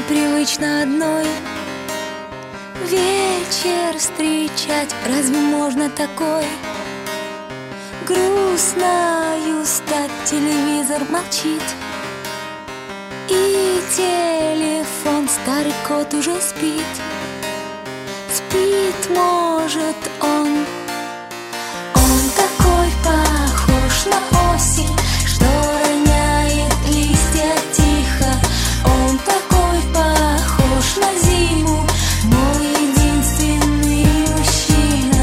непривычно одной вечер встречать. Разве можно такой грустною стать? Телевизор молчит, и телефон, старый кот уже спит. Спит, может, он такой похож на осень, что роняет листья тихо. Он такой похож на зиму, мой единственный мужчина.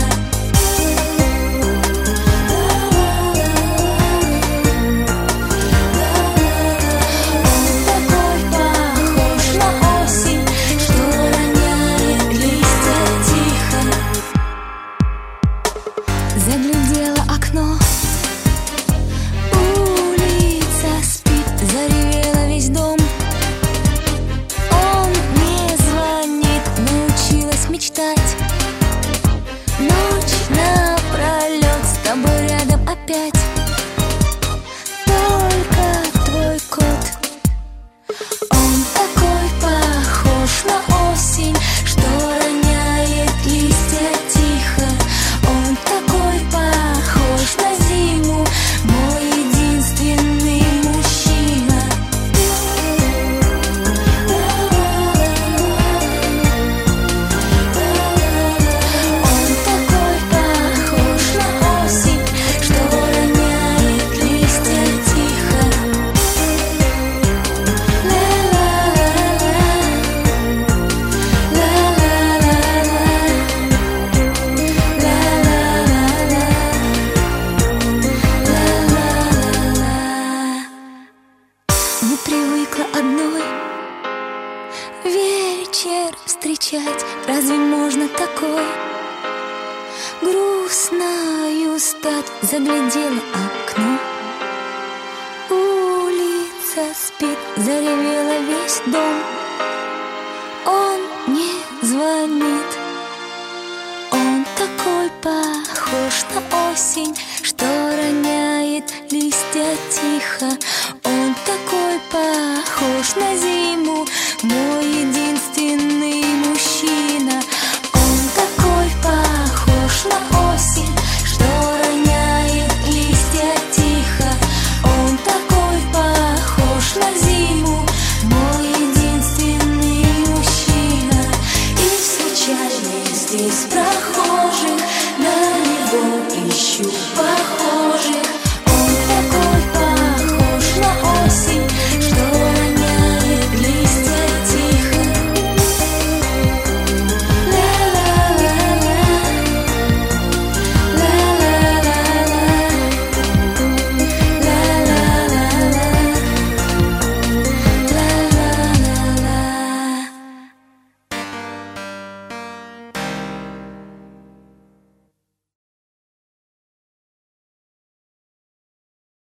Он такой похож на осень, что роняет листья тихо. Заглядела окно, улица спит, заревела весь дом. Он не звонит, научилась мечтать. Ночь напролет с тобой рядом опять. Только твой кот, он такой похож на осень, что роняет листья тихо. Он такой похож на зиму, мой единственный мужчина. Он такой похож на осень, что роняет листья тихо. Не привыкла одной вечер встречать. Разве можно такой грустною стать? Заглядела окно, улица спит, заревела весь дом. Он не звонит, он такой похож на осень, что роняет листья тихо. Он такой похож на зиму, мой единственный